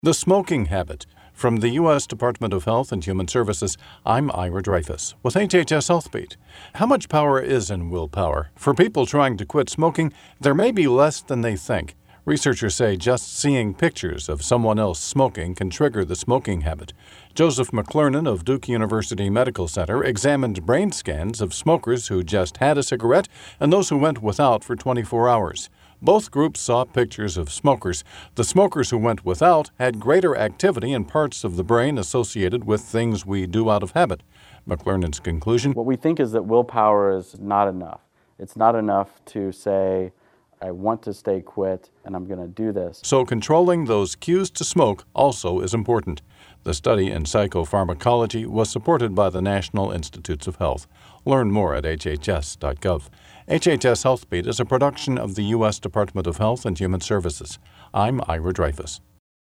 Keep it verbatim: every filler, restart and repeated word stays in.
The Smoking Habit. From the U S Department of Health and Human Services, I'm Ira Dreyfus with H H S Health Beat. How much power is in willpower? For people trying to quit smoking, there may be less than they think. Researchers say just seeing pictures of someone else smoking can trigger the smoking habit. Joseph McClernand of Duke University Medical Center examined brain scans of smokers who just had a cigarette and those who went without for twenty-four hours. Both groups saw pictures of smokers. The smokers who went without had greater activity in parts of the brain associated with things we do out of habit. McClernand's conclusion: what we think is that willpower is not enough. It's not enough to say, I want to stay quit and I'm going to do this. So controlling those cues to smoke also is important. The study in psychopharmacology was supported by the National Institutes of Health. Learn more at H H S dot gov. H H S Health Beat is a production of the U S Department of Health and Human Services. I'm Ira Dreyfus.